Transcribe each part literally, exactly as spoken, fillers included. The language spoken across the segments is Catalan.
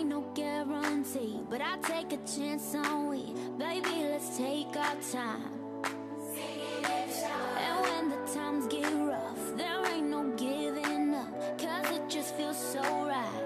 ain't no guarantee, but I take a chance on we. Baby, let's take our time. And when the times get rough, there ain't no giving up, cause it just feels so right.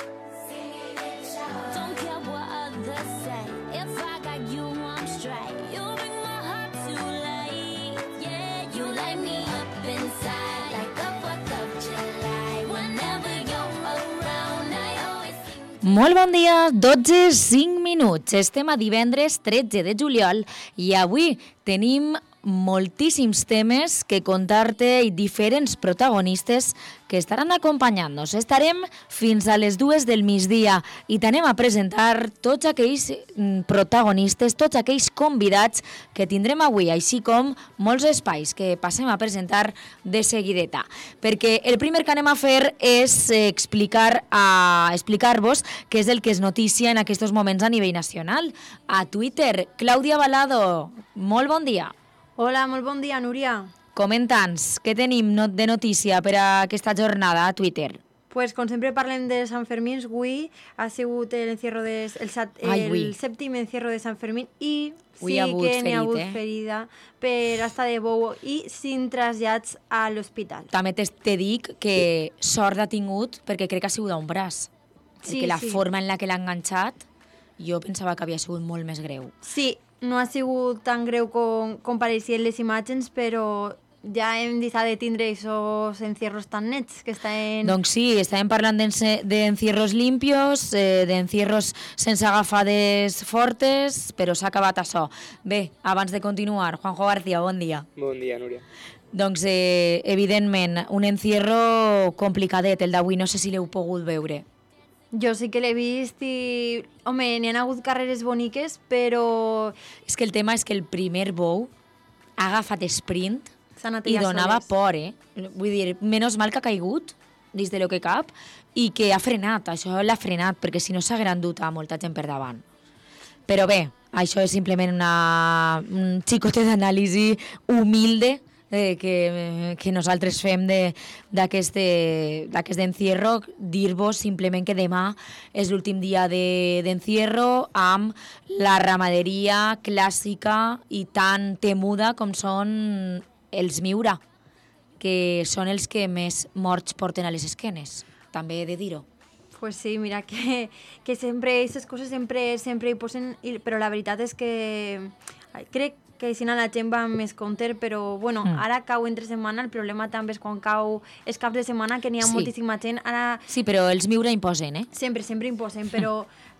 Don't care what others say, if I got you, I'm straight. You bring my heart to life, yeah. You light me up inside like the fourth of July. Whenever you're around, I always seem. Molt bon dia, dotze i cinc minuts. Estem a divendres tretze de juliol i avui tenim moltíssims temes que contar-te i diferents protagonistes que estaran acompanyant-nos. Estarem fins a les dues del migdia i t'anem a presentar tots aquells protagonistes, tots aquells convidats que tindrem avui, així com molts espais que passem a presentar de seguideta. Perquè el primer que anem a fer és explicar a explicar-vos què és el que es noticia en aquests moments a nivell nacional. A Twitter, Clàudia Balado, molt bon dia. Hola, molt bon dia, Núria. Comenta'ns, què tenim de notícia per a aquesta jornada a Twitter? Pues, com sempre parlem de Sant Fermín, avui ha sigut el, encierro de, el, sat, Ai, el sèptim encierro de Sant Fermín i Ui, sí ha hagut que n'hi ha hagut ferit, eh? ferida per estar de bou i cinc trasllats a l'hospital. També te, te dic que sort ha tingut perquè crec que ha sigut a un braç. Sí, perquè la sí. forma en la que l'ha enganxat jo pensava que havia sigut molt més greu. Sí, no ha sigut tan greu com, com pareixien les imatges, però ja hem deixat de tindre aquests encierros tan nets que estan... Doncs sí, estàvem parlant d'encierros limpios, eh, d'encierros sense agafades fortes, però s'ha acabat això. Bé, abans de continuar, Juanjo García, bon dia. Bon dia, Núria. Doncs, eh, evidentment, un encierro complicadet, el d'avui, no sé si l'heu pogut veure. Jo sí que l'he vist i, home, n'hi ha hagut carreres boniques, però És que el tema és que el primer bou ha agafat sprint s'ha anat i allà donava soles. por, eh? Vull dir, menys mal que ha caigut, dins de lo que cap, i que ha frenat, això l'ha frenat, perquè si no s'haguera endut a molta gent per davant. Però bé, això és simplement una, un xicotet d'anàlisi humilde eh, que, que nosaltres fem d'aquest encierro. Dir-vos simplement que demà és l'últim dia d'encierro de, amb la ramaderia clàssica i tan temuda com són els Miura, que són els que més morts porten a les esquenes, també he de dir-ho. Pues sí, mira, que, que sempre, aquestes coses sempre, sempre hi posen, però la veritat és que crec que si no la gent va amb més compte, però bueno, mm. ara cau entre setmana, el problema també és quan cau els caps de setmana, que n'hi ha sí. moltíssima gent. Ara... Sí, però els Miura imposen, eh? Sempre, sempre imposen, però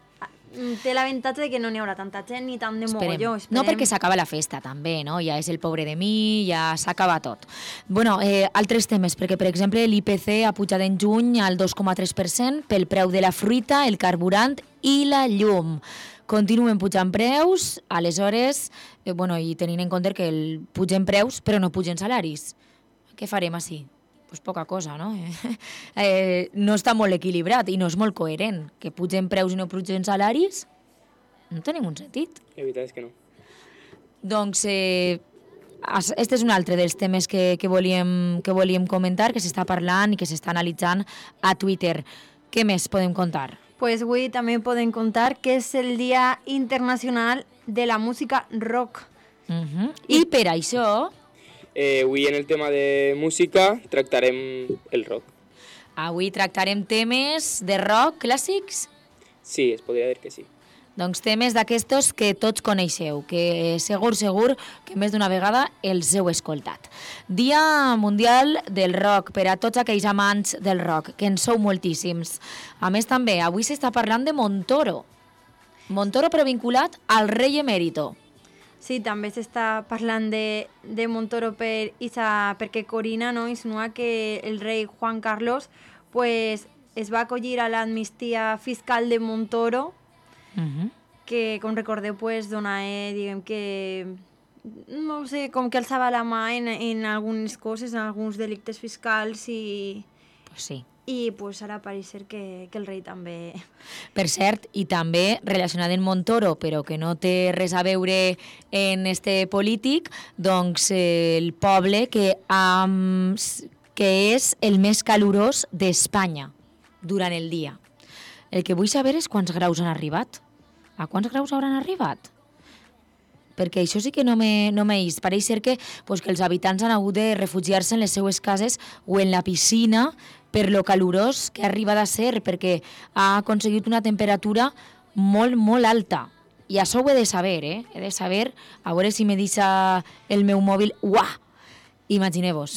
té l'avantatge de que no n'hi haurà tanta gent ni tant de Esperem. mogolló. Esperem. No, perquè s'acaba la festa, també, no? Ja és el pobre de mi, ja s'acaba tot. Bueno, eh, altres temes, perquè, per exemple, l'I P C ha pujat en juny al dos coma tres per cent pel preu de la fruita, el carburant i la llum. Continuen pujant preus, aleshores, eh, bueno, i tenint en compte que el pugen preus, però no pugen salaris. Què farem així? Pues poca cosa, no? Eh, no està molt equilibrat i no és molt coherent. Que pugen preus i no pugen salaris no té ningú sentit. La veritat és que no. Doncs eh, este és un altre dels temes que, que, volíem, que volíem comentar, que s'està parlant i que s'està analitzant a Twitter. Què més podem contar? Pues avui també podem contar que és el Dia Internacional de la Música Rock. Uh-huh. I per això... Eh, avui en el tema de música tractarem el rock. Avui tractarem temes de rock clàssics? Sí, es podria dir que sí. Doncs temes d'aquestos que tots coneixeu, que segur, segur que més d'una vegada els heu escoltat. Dia Mundial del Rock, per a tots aquells amants del rock, que en sou moltíssims. A més també, avui s'està parlant de Montoro. Montoro però vinculat al rei emèrito. Sí, també s'està parlant de, de Montoro per isa, perquè Corina no, insinua que el rei Juan Carlos pues, es va acollir a l'amnistia fiscal de Montoro, Uh-huh. que, com recordeu, pues, dona, eh, diguem que, no sé, com que alçava la mà en, en algunes coses, en alguns delictes fiscals i... Pues sí. I pues, ara pareix ser que, que el rei també... Per cert, i també relacionat amb Montoro, però que no té res a veure en este polític, doncs eh, el poble que, um, que és el més calorós d'Espanya durant el dia. El que vull saber és quants graus han arribat. A quants graus hauran arribat? Perquè això sí que no m'he no vist. Pareix ser que, pues, que els habitants han hagut de refugiar-se en les seues cases o en la piscina per lo calorós que ha arribat a ser, perquè ha aconseguit una temperatura molt, molt alta. I això ho he de saber, eh? He de saber, a veure si me deixa el meu mòbil. Uah! Imagineu-vos.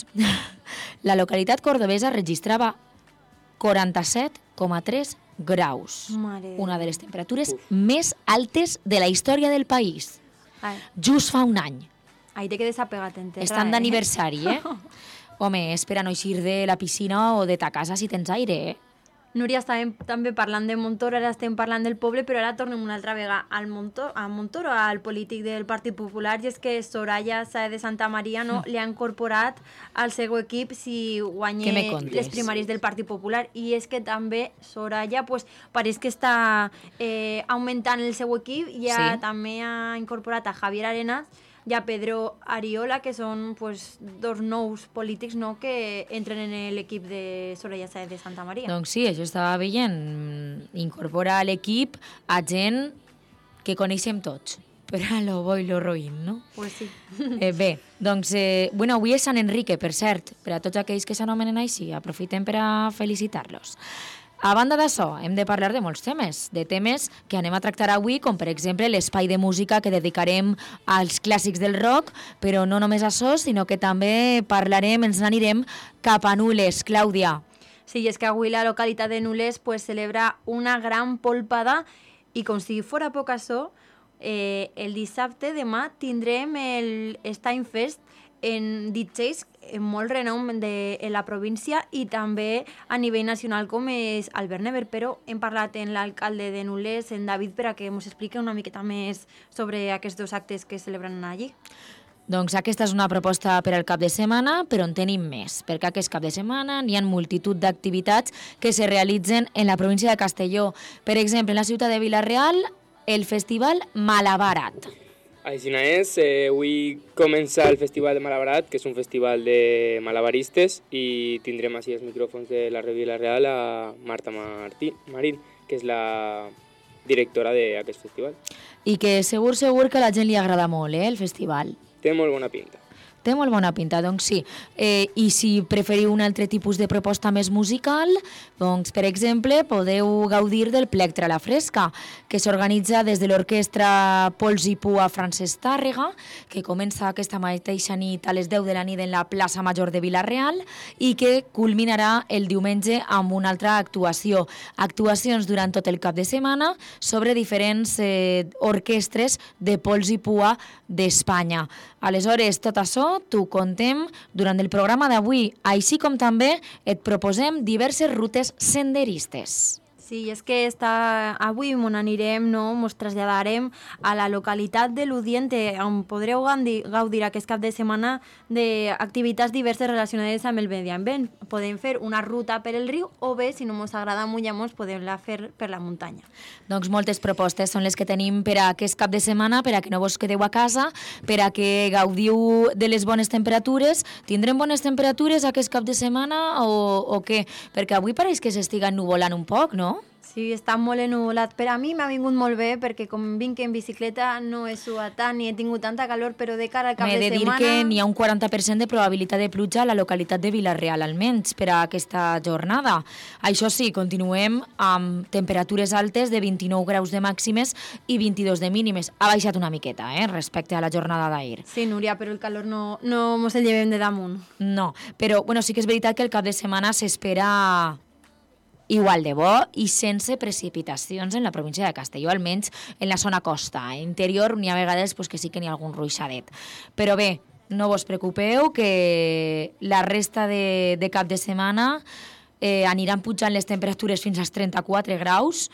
La localitat cordobesa registrava quaranta-set coma tres graus. Mare de Una Déu. de les temperatures més altes de la història del país. Ai, Just fa un any. ahí te quedes apegat en terra. Estan eh? d'aniversari, eh? Home, és per a no eixir de la piscina o de ta casa si tens aire, eh? Núria, estàvem també parlant de Montoro, ara estem parlant del poble, però ara tornem una altra vegada al Montoro, a Montoro, al polític del Partit Popular, i és que Soraya Sáez de Santa Maria no, li ha incorporat al seu equip si guanya Què me contes? les primàries del Partit Popular. I és que també Soraya pues, pareix que està eh, augmentant el seu equip i ha, Sí. també ha incorporat a Javier Arenas i a Pedro Ariola, que són pues, dos nous polítics no, que entren en l'equip de Soraya Sáez de Santa Maria. Doncs sí, això estava veient. Incorpora a l'equip a gent que coneixem tots. Per a lo bo i lo roïn, no? Pues sí. Eh, bé, doncs, eh, bueno, avui és Sant Enrique, per cert, per a tots aquells que s'anomenen així, aprofitem per a felicitar-los. A banda d'això, hem de parlar de molts temes, de temes que anem a tractar avui, com per exemple l'espai de música que dedicarem als clàssics del rock, però no només això, sinó que també parlarem, ens n'anirem cap a Nules, Clàudia. Sí, és que avui la localitat de Nules pues, celebra una gran polpada i com si fora poc això, eh, el dissabte, demà, tindrem el Steinfest en D Js en molt renom de en la província i també a nivell nacional com és Albert Never, però hem parlat amb l'alcalde de Nules, en David, per a que ens expliqui una miqueta més sobre aquests dos actes que es celebren allí. Doncs aquesta és una proposta per al cap de setmana, però en tenim més, perquè aquest cap de setmana n'hi ha multitud d'activitats que se realitzen en la província de Castelló. Per exemple, en la ciutat de Vila-real, el festival Malabarat. Així és, eh, avui comença el Festival de Malabarat, que és un festival de malabaristes, i tindrem així els micròfons de la Revilla Real a Marta Martí, Marín, que és la directora d'aquest festival. I que segur, segur que a la gent li agrada molt, eh, el festival. Té molt bona pinta. Té molt bona pinta, doncs sí. Eh, I si preferiu un altre tipus de proposta més musical, doncs, per exemple, podeu gaudir del Plectre a la Fresca, que s'organitza des de l'orquestra Pols i Pua Francesc Tàrrega, que comença aquesta mateixa nit a les deu de la nit en la plaça Major de Vila-real i que culminarà el diumenge amb una altra actuació. Actuacions durant tot el cap de setmana sobre diferents eh, orquestres de Pols i Pua d'Espanya. Aleshores, tot això t'ho contem durant el programa d'avui, així com també et proposem diverses rutes senderistes. Sí, és que està, avui on anirem, no, ens traslladarem a la localitat de l'Udiente, on podreu gaudir, gaudir aquest cap de setmana d'activitats diverses relacionades amb el medi ambient. Podem fer una ruta per el riu o bé, si no ens agrada mullar-nos, podem la fer per la muntanya. Doncs moltes propostes són les que tenim per a aquest cap de setmana, per a que no vos quedeu a casa, per a que gaudiu de les bones temperatures. Tindrem bones temperatures aquest cap de setmana o, o què? Perquè avui pareix que s'estiga ennuvolant un poc, no? Sí, està molt ennuvolat. Per a mi m'ha vingut molt bé perquè com vinc en bicicleta no he suat tant ni he tingut tanta calor, però de cara al cap M'he de, de dir setmana... que n'hi ha un quaranta per cent de probabilitat de pluja a la localitat de Vila-real, almenys, per a aquesta jornada. Això sí, continuem amb temperatures altes de vint-i-nou graus de màximes i vint-i-dos de mínimes. Ha baixat una miqueta, eh, respecte a la jornada d'ahir. Sí, Núria, però el calor no, no mos el llevem de damunt. No, però bueno, sí que és veritat que el cap de setmana s'espera igual de bo i sense precipitacions en la província de Castelló, almenys en la zona costa. A interior n'hi ha vegades pues, que sí que n'hi ha algun ruixadet. Però bé, no vos preocupeu que la resta de, de cap de setmana eh, aniran pujant les temperatures fins als trenta-quatre graus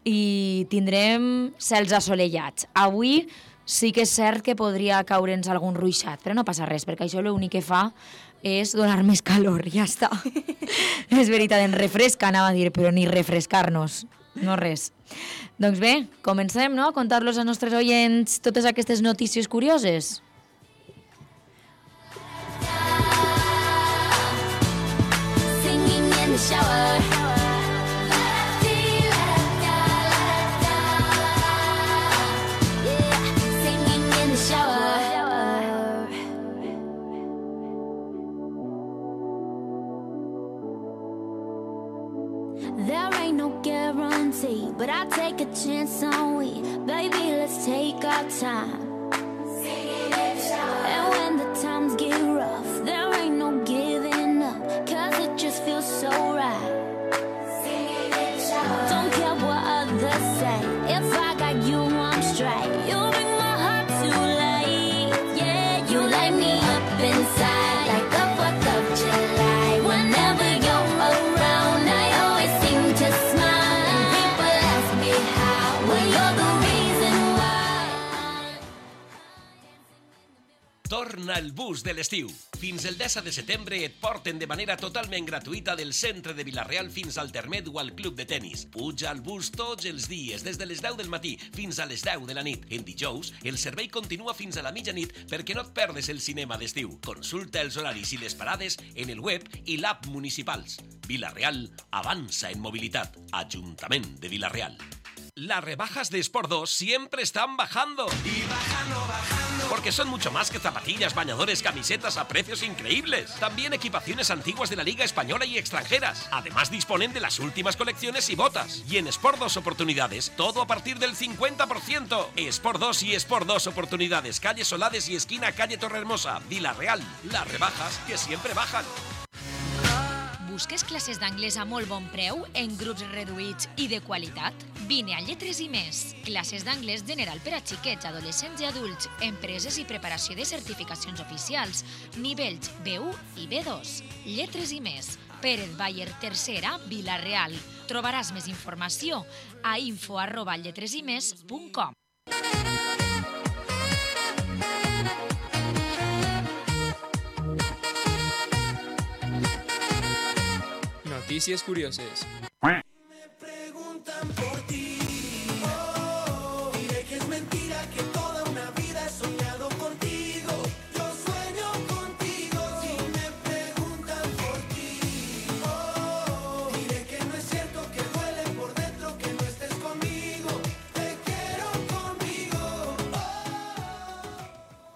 i tindrem cels assolellats. Avui sí que és cert que podria caure'ns algun ruixat, però no passa res, perquè això l'únic que fa és donar més calor, ja està. És veritat, en refresca, anava a dir, però ni refrescar-nos, no res. Doncs bé, comencem, no?, a contar-los als nostres oients totes aquestes notícies curioses. Singing in the shower. chance on we. Baby, let's take our time. And when the times get rough, there ain't no giving up, cause it just feels so right. Don't care what others say, if I got you, I'm straight. You bring my heart to life, yeah. You light me up inside like the fourth of July. Whenever you're around, I always seem to smile, and people ask me how, well, you're the reason why. Torna el bus de l'estiu. Fins el deu de setembre et porten de manera totalment gratuïta del centre de Vila-real fins al Termet o al club de tennis. Puja al bus tots els dies, des de les deu del matí fins a les deu de la nit. En dijous, el servei continua fins a la mitjanit perquè no et perdes el cinema d'estiu. Consulta els horaris i les parades en el web i l'app municipals. Vila-real avança en mobilitat. Ajuntament de Vila-real. Las rebajas de Sport dos siempre están bajando. Y bajando, bajando. Porque son mucho más que zapatillas, bañadores, camisetas a precios increíbles. También equipaciones antiguas de la Liga Española y extranjeras. Además disponen de las últimas colecciones y botas. Y en Sport dos Oportunidades, todo a partir del cincuenta por ciento. Sport dos y Sport dos Oportunidades, calle Solades y esquina calle Torrehermosa, Vila-real. Las rebajas que siempre bajan. Busques classes d'anglès a molt bon preu, en grups reduïts i de qualitat? Vine a Lletres i Més. Classes d'anglès general per a xiquets, adolescents i adults, empreses i preparació de certificacions oficials, nivells B u i B dos. Lletres i Més. Pérez Bayer tercera, Vila-real. Trobaràs més informació a info arroba lletresimes punt com. Noticias curiosas. Me preguntan por ti, oh, diré que es mentira que toda una vida he soñado contigo. Yo sueño contigo. Si me preguntan por ti, oh, diré que no es cierto, que duele por dentro que no estés conmigo. Te quiero conmigo. Oh.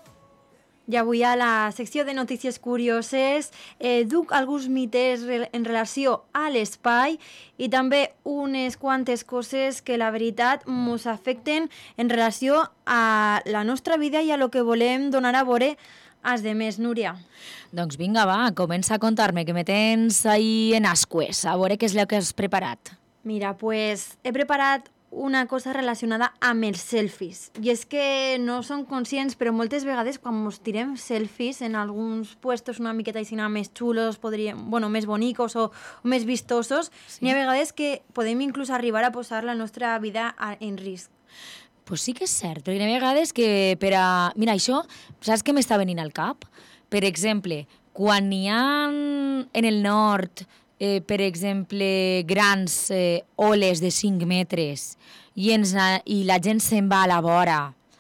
I avui a la secció de notícies curioses eh, duc alguns mites en relació a l'espai i també unes quantes coses que la veritat ens afecten en relació a la nostra vida i a lo que volem donar a veure als demés, Núria. Doncs vinga, va, comença a contar-me, que me tens ahí en ascues, a veure què és el que has preparat. Mira, pues he preparat una cosa relacionada amb els selfies. I és que no som conscients, però moltes vegades quan ens tirem selfies en alguns puestos una miqueta així més xulos, podríem, bueno, més bonicos o, o més vistosos, sí. N'hi ha vegades que podem inclús arribar a posar la nostra vida a, en risc. Pues sí que és cert, perquè n'hi ha vegades que per a... Mira, això, saps què m'està venint al cap? Per exemple, quan n'hi ha en el nord... Eh, per exemple, grans eh, oles de cinc metres i, ens, i la gent se'n va a la vora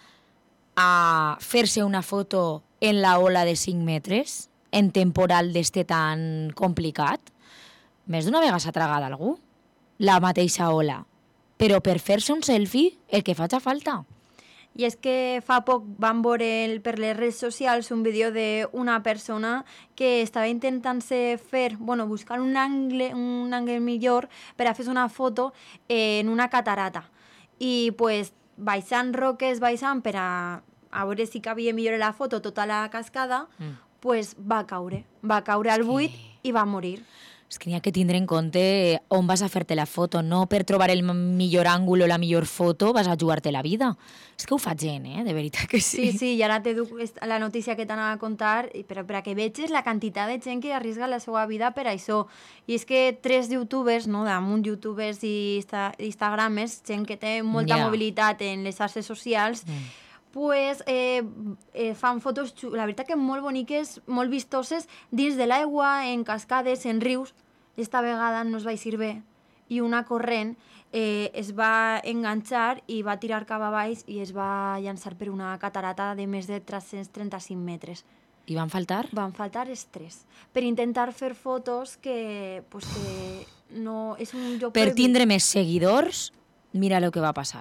a fer-se una foto en la ola de cinc metres en temporal d'este tan complicat, més d'una vegada s'ha tragat algú la mateixa ola, però per fer-se un selfie el que faig a falta. I és que fa poc vam veure per les redes socials un vídeo d'una persona que estava intentant-se fer, bueno, buscar un angle, un angle millor per a fer una foto en una catarata. I pues, baixant roques, baixant per a, a veure si cabia millor la foto tota la cascada, mm. pues va caure. Va caure al buit i va morir. És que n'hi ha que tindre en compte on vas a fer-te la foto, no per trobar el millor àngul o la millor foto vas a jugar-te la vida. És que ho fa gent, eh? De veritat que sí. Sí, sí, i ara te duc la notícia que t'anava a contar, però per a que veges la quantitat de gent que arrisca la seva vida per això. I és que tres youtubers, no, damunt youtubers i instagramers, gent que té molta yeah. mobilitat en les xarxes socials, mm. pues eh, eh, fan fotos, la veritat que molt boniques, molt vistoses, dins de l'aigua, en cascades, en rius. Esta vegada no es va eixir bé i una corrent eh, es va enganxar i va tirar cap a baix i es va llançar per una catarata de més de tres-cents trenta-cinc metres. I van faltar? Van faltar els tres. Per intentar fer fotos que, pues, que no és un lloc... Per tindre més seguidors, mira el que va passar.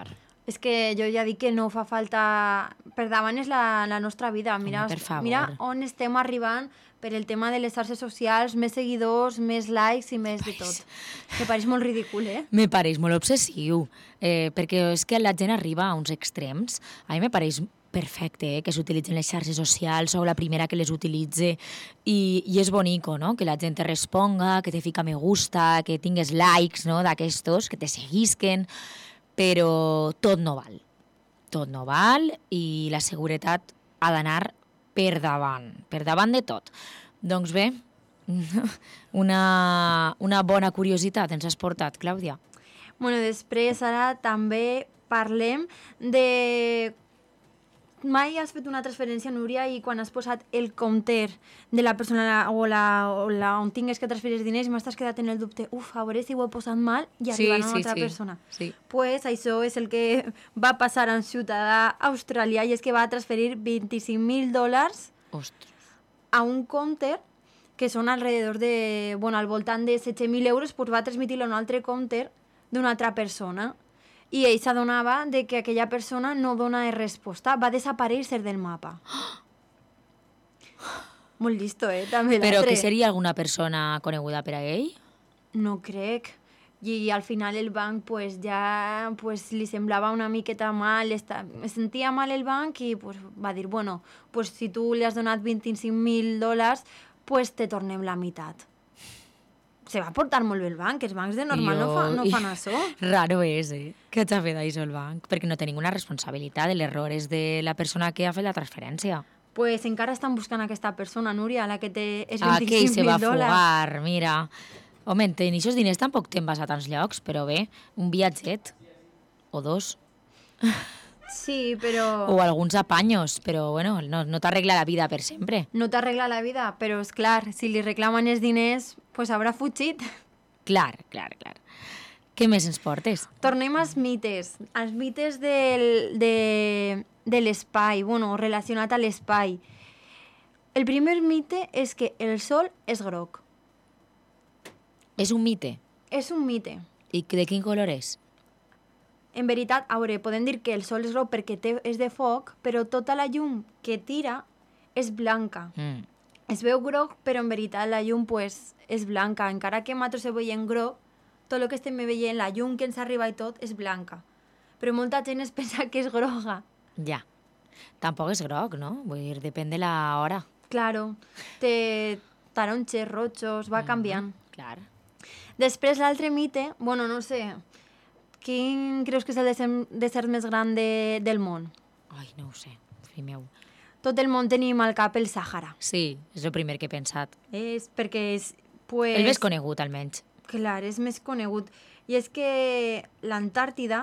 És que jo ja dic que no fa falta... Per davant és la, la nostra vida. Mira, Home, per favor. mira on estem arribant per el tema de les xarxes socials, més seguidors, més likes i més de tot. Que pareix molt ridícul, eh? Me pareix molt obsessiu, eh, perquè és que la gent arriba a uns extrems. A mi me pareix perfecte eh, que s'utilitzen les xarxes socials, sou la primera que les utilitze i, i és bonico, no?, que la gent te responga, que te fica me gusta, que tingues likes, no?, d'aquestos, que te seguisquen, però tot no val. Tot no val i la seguretat ha d'anar per davant, per davant de tot. Doncs bé, una, una bona curiositat ens has portat, Clàudia. Bueno, després ara també parlem de... Mai has fet una transferència, Núria, i quan has posat el compter de la persona o, la, o la, on tingues que transferir diners m'has quedat en el dubte, uf, a veure si ho he posat mal i Sí, arribar a una sí, altra sí. persona. Sí. Pues això és el que va passar en ciutadà australià i és que va transferir vint-i-cinc mil dòlars Ostres. a un compter que són alrededor de, bueno, al voltant de setze mil euros, pues va transmitir-lo a un altre compter d'una altra persona. I ell s'adonava de que aquella persona no dona resposta, va desaparèixer del mapa. Molt listo, eh? També Però l'altre. que seria alguna persona coneguda per a ell? No crec. I al final el banc pues, ja pues, li semblava una miqueta mal, esta... es sentia mal el banc i pues, va dir, bueno, pues, si tu li has donat vint-i-cinc mil dòlars, pues, te tornem la meitat. Se va portar molt bé el banc, els bancs de normal no, fa, no fan això. Raro és, eh? Que t'ha fet això el banc, perquè no té ninguna responsabilitat, l'error és de la persona que ha fet la transferència. Pues encara estan buscant aquesta persona, Núria, la que té els Ah, que ell se vint-i-cinc va mil dòlars. fugar, mira. Home, en tenir aquests diners tampoc te'n vas a tants llocs, però bé, un viatget, o dos, Sí, però o alguns apanyos, però bueno, no, no t'arregla la vida per sempre. no t'arregla la vida, però és clar, si li reclamen els diners, pues haurà fugit. Clar, clar, clar. Què més ens portes? Tornem als mites, als mites del, de, de l'espai, bueno, relacionat a l'espai. El primer mite és que el sol és groc. És un mite. És un mite. I de quin color és? En veritat, a veure, podem dir que el sol és groc perquè té, és de foc, però tota la llum que tira és blanca. Mm. Es veu groc, però en veritat la llum pues, és blanca. Encara que nosaltres ho veiem groc, tot el que estem veient, la llum que ens arriba i tot, és blanca. Però molta gent es pensa que és groga. Ja. Tampoc és groc, no? Vull dir, depèn de la hora. Claro, té taronges, rojos, va canviant. Clar. Després l'altre mite, bueno, no sé, quin creus que és el desert, desert més gran de, del món? Ai, no ho sé, fill meu. Tot el món tenim al cap el Sàhara. Sí, és el primer que he pensat. És perquè és... Pues, El més conegut, almenys. Clar, és més conegut. I és que l'Antàrtida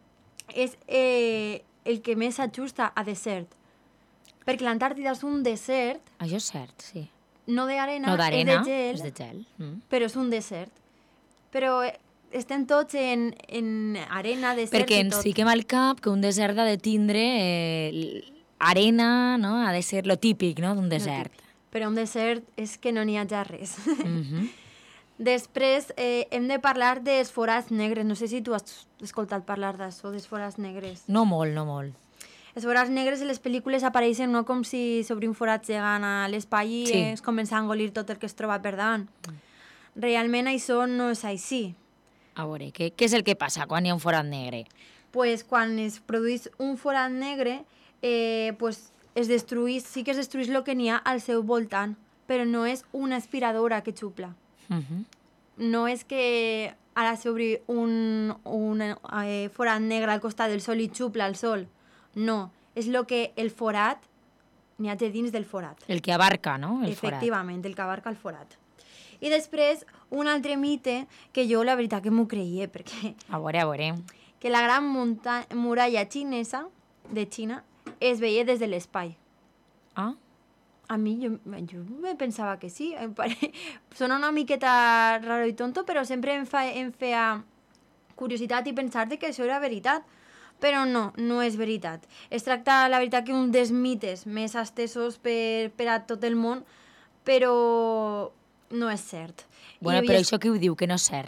és eh, el que més s'ajusta a desert. Perquè l'Antàrtida és un desert, Això és cert, sí. no d'arena, No d'arena, és de gel, és de gel. Mm. però és un desert. Però eh, estem tots en, en arena, desert Perquè i ens tot. fiquem al cap que un desert ha de tindre eh, l- arena, no? Ha de ser lo típic, no?, d'un desert. Però un desert és que no n'hi ha ja res. Mhm. Després eh, hem de parlar dels forats negres. No sé si tu has escoltat parlar d'això, dels forats negres. No molt, no molt. Els forats negres en les pel·lícules apareixen no com si s'obrin forats gegant a l'espai i Sí. es comença a engolir tot el que es troba per davant. Realment això no és així. A veure, què, què és el que passa quan hi ha un forat negre? Pues, quan es produeix un forat negre, eh, pues, es destruís, sí que es destruís el que n'hi ha al seu voltant, però no és una aspiradora que xupla. Mhm. No és que ara s'obri un, un eh, forat negre al costat del sol i xupla el sol. No, és el que el forat n'hi ha de dins del forat. El que abarca, no?, el forat. Efectivament, el que abarca el forat. I després, un altre mite que jo la veritat que m'ho creia, perquè A veure, a veure. que la gran munta- muralla xinesa de Xina es veia des de l'espai. Ah, A mi, jo, jo me pensava que sí. Em pare... Sona una miqueta raro i tonto, però sempre em, fa, em feia curiositat i pensar de que això era veritat. Però no, no és veritat. Es tracta, la veritat, que un dels mites més estesos per, per a tot el món, però no és cert. bueno, I però és- això qui ho diu, que no és cert?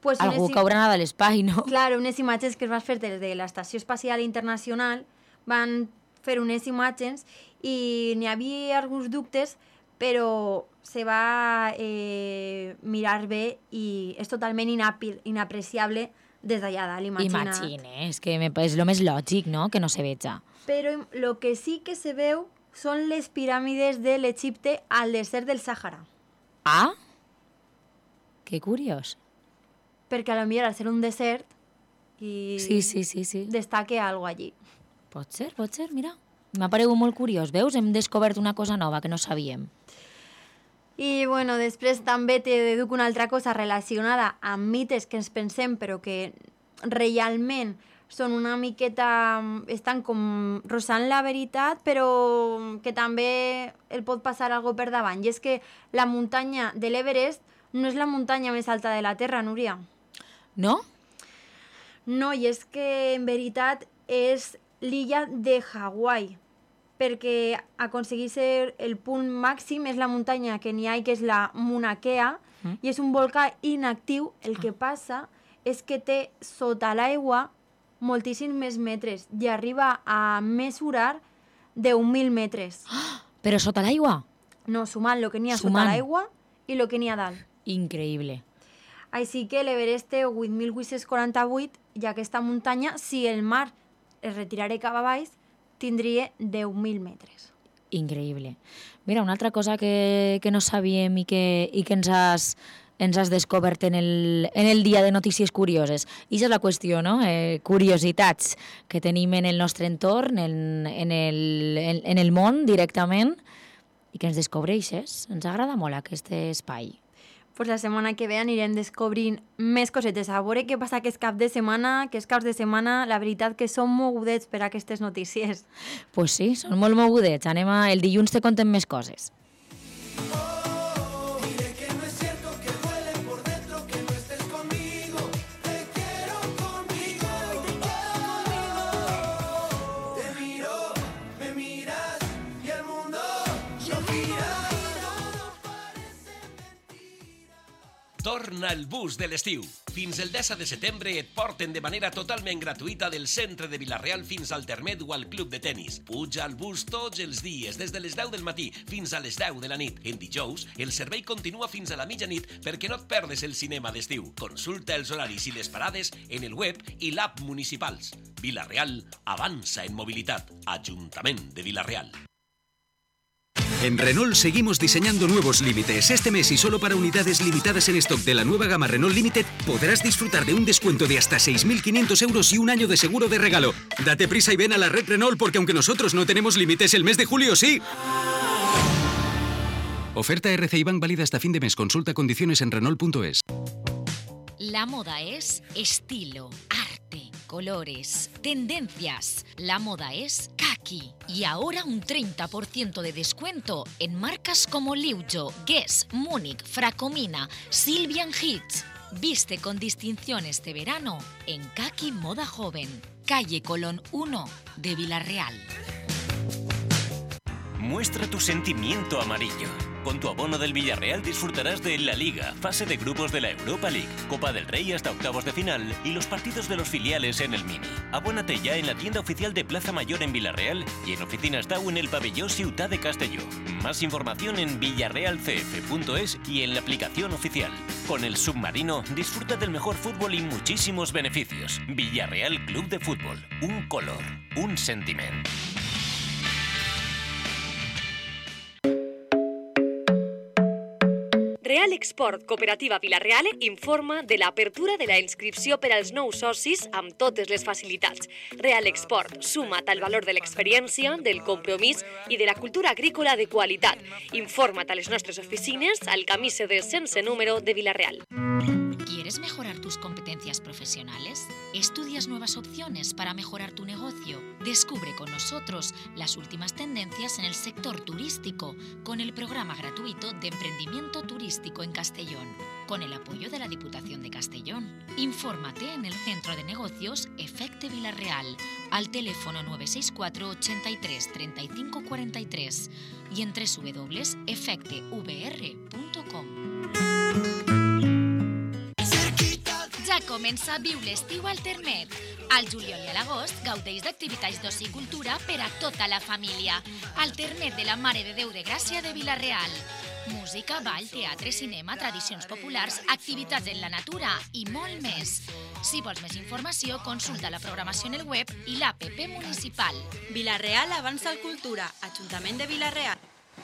Pues Algú unes, que haurà anat a l'espai, no? Claro, unes imatges que es van fer des de l'Estació Espacial Internacional, van fer unes imatges i n'hi havia alguns dubtes, però se va eh, mirar bé i és totalment inapil, inapreciable des d'allà dalt, imagina. Imagina, és que és el més lògic, no?, que no se veja. Però el que sí que se veu són les piràmides de l'Egipte al desert del Sàhara. Ah? Que curiós. Perquè potser al ser un desert i Sí, sí, sí, sí. destaque algo allí. Pot ser, pot ser, mira. M'ha paregut molt curiós. Veus? Hem descobert una cosa nova que no sabíem. I, bueno, després també te deduc una altra cosa relacionada amb mites que ens pensem, però que realment són una miqueta... estan com rosant la veritat, però que també el pot passar algo per davant. I és que la muntanya de l'Everest no és la muntanya més alta de la Terra, Núria. No? No, i és que en veritat és l'illa de Hawaii, perquè aconseguir ser el punt màxim és la muntanya que n'hi ha, que és la Mauna Kea, mm. i és un volcà inactiu. El que passa és que té sota l'aigua moltíssims més metres i arriba a mesurar deu mil metres. Ah, però sota l'aigua? No, sumant el que n'hi ha Sumant. sota l'aigua i el que n'hi ha dalt. Increïble. Així que l'Everest té vuit mil vuit-cents quaranta-vuit i aquesta muntanya, si el mar es retirara cap a baix, tindria deu mil metres. Increïble. Mira, una altra cosa que, que no sabíem i que, i que ens has, ens has descobert en el, en el dia de notícies curioses. I és la qüestió, no? Eh, curiositats que tenim en el nostre entorn, en, en, el, en, en el món directament, i que ens descobreixes. Ens agrada molt aquest espai. Pues la setmana que ve anirem descobrint més cosetes. A veure què passa que és cap de setmana, que és caps de setmana. La veritat que som mogudets per aquestes notícies. Pues sí, són molt mogudets. Anem a... El dilluns te contem més coses. Torna el bus de l'estiu. Fins el disset de setembre et porten de manera totalment gratuïta del centre de Vila-real fins al Termet o al club de tennis. Puja al bus tots els dies, des de les deu del matí fins a les deu de la nit. En dijous, el servei continua fins a la mitjanit perquè no et perdes el cinema d'estiu. Consulta els horaris i les parades en el web i l'app municipals. Vila-real avança en mobilitat. Ajuntament de Vila-real. En Renault seguimos diseñando nuevos límites. Este mes y solo para unidades limitadas en stock de la nueva gama Renault Limited podrás disfrutar de un descuento de hasta seis mil quinientos euros y un año de seguro de regalo. Date prisa y ven a la red Renault porque aunque nosotros no tenemos límites, el mes de julio sí. Oferta R C I Bank válida hasta fin de mes. Consulta condiciones en Renault punto es. La moda es estilo, arte, colores, tendencias. La moda es Kaki. Y ahora un treinta por ciento de descuento en marcas como Liujo, Guess, Múnich, Fracomina, Sylvian Hits. Viste con distinción este verano en Kaki Moda Joven, calle Colón uno de Vila-real. Muestra tu sentimiento amarillo. Con tu abono del Villarreal disfrutarás de la Liga, fase de grupos de la Europa League, Copa del Rey hasta octavos de final y los partidos de los filiales en el Mini. Abónate ya en la tienda oficial de Plaza Mayor en Villarreal y en oficinas Tau en el pabellón Ciutat de Castelló. Más información en villarreal c f punto es y en la aplicación oficial. Con el submarino disfruta del mejor fútbol y muchísimos beneficios. Villarreal Club de Fútbol. Un color, un sentiment. Real Export Cooperativa Vila-real informa de l'apertura de la inscripció per als nous socis amb totes les facilitats. Real Export, suma't al valor de l'experiència, del compromís i de la cultura agrícola de qualitat. Informa't a les nostres oficines al camí C D sense número de Vila-real. ¿Quieres mejorar tus competencias profesionales? ¿Estudias nuevas opciones para mejorar tu negocio? Descubre con nosotros las últimas tendencias en el sector turístico con el programa gratuito de emprendimiento turístico en Castellón, con el apoyo de la Diputación de Castellón. Infórmate en el Centro de Negocios Efecte Vila-real al teléfono nueve seis cuatro ochenta y tres treinta y cinco cuarenta y tres y en doble u doble u doble u punto efecte v r punto com. Ja comença Viu l'estiu al Termet. Al juliol i a l'agost gaudeix d'activitats d'oci i cultura per a tota la família. Al Termet de la Mare de Déu de Gràcia de Vila-real. Música, ball, teatre, cinema, tradicions populars, activitats en la natura i molt més. Si vols més informació, consulta la programació en el web i l'app municipal. Vila-real avança al cultura. Ajuntament de Vila-real.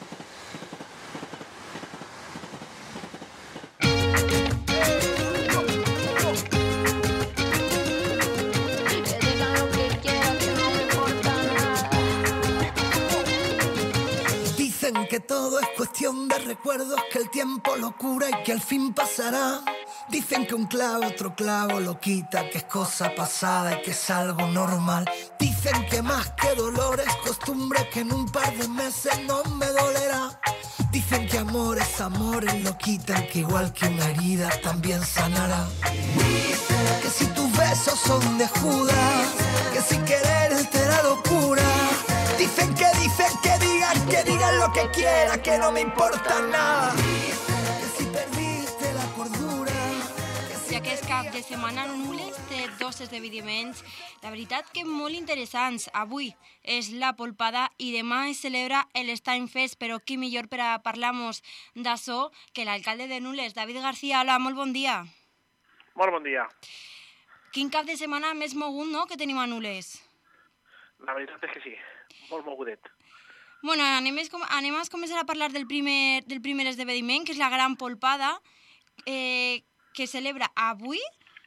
Dicen que todo es cuestión de recuerdos, que el tiempo lo cura y que al fin pasará. Dicen que un clavo otro clavo lo quita, que es cosa pasada y que es algo normal. Dicen que más que dolor es costumbre, que en un par de meses no me dolerá. Dicen que amor es amor, y lo quitan, que igual que una herida también sanará. Dicen que si tus besos son de Judas, que si quererte era locura. Dicen que dicen que digan, que digan lo que quieran, que no me importa nada. Que si perdiste la cordura. Ja que és cap de setmana, Nules té dos esdeveniments, la veritat que molt interessants. Avui és la polpada i demà es celebra el Stein Fest, però qui millor per a parlar-nos d'això que l'alcalde de Nules, David García. Hola, molt bon dia. Molt bon dia. Quin cap de setmana més mogut, no?, que tenim a Nules. La veritat és que sí, molt mogudet. Bueno, anem, es, anem a començar a parlar del primer, del primer esdeveniment, que és la gran polpada, eh, que celebra avui